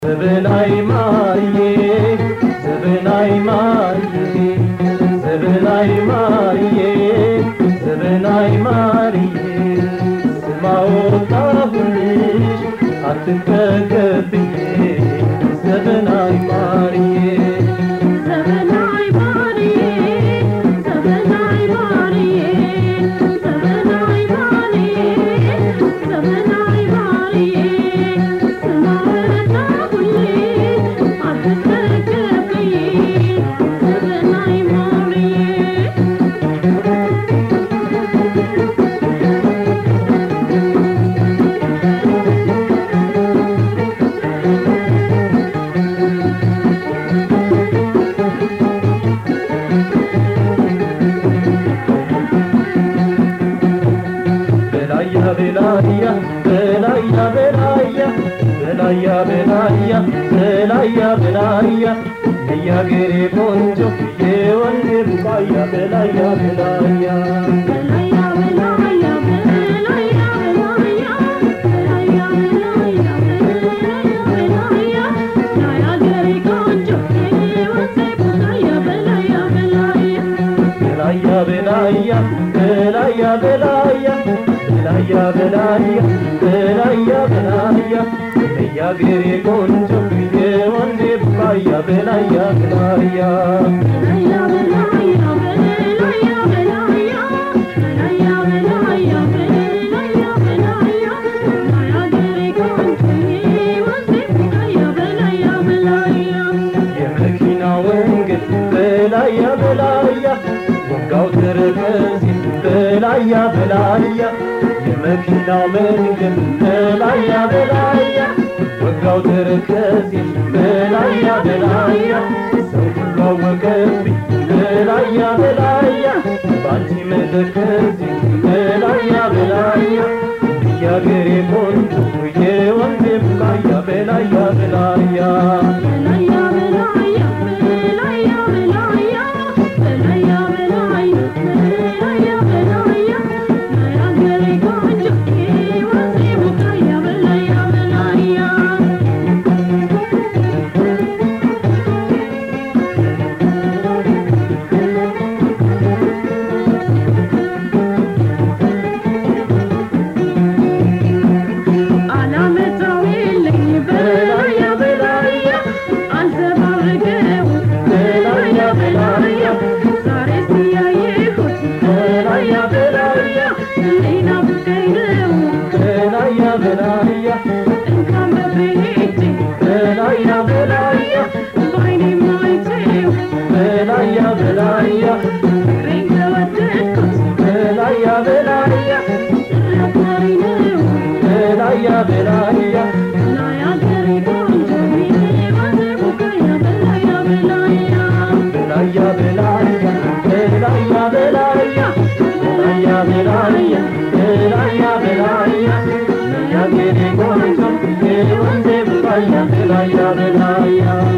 ዘበናይ ማርዬ ዘበናይ ማርዬ ዘበናይ ማርዬ ዘበናይ ማርዬ ስማወጣሁልሽ አትንከገብኝ ዘበናይ ማርዬ Belaya, belaya, belaya, belaya, belaya, belaya, belaya, belaya, gere bonjo, ye wande bukaya, belaya, belaya. Belaya, belaya, belaya, belaya, belaya, belaya, belaya, belaya, gere bonjo, ye wande bukaya, belaya, belaya. Belaya, belaya, belaya, belaya. Belaya, belaya, belaya, belaya, belaya, gere konjo, ye wande bukaya, belaya, belaya. Belaya, belaya, belaya, belaya, belaya, belaya, belaya, belaya, belaya, gere konjo, ye wande bukaya, belaya, belaya. የመኪና ወንጌል belaya, belaya, ወጋው ተረከዝ belaya, belaya. የመኪና መንገድ በላያ በላያ ወጋው ተረከዝ በላያ በላያ ሰው ሁሉ አወቀብኝ በላያ በላያ ባንቺ መተከዝ በላያ በላያ ያገሬ ቆንጆ የወንዴ ቡቃያ በላያ በላያ በላያ በላያ በላያ በላያ በላያ በላያ በላያ በላያ ያገሬ ቆንጆ የወንዴ ቡቃያ በላያ በላያ Belaya, belaya, belaya, belaya.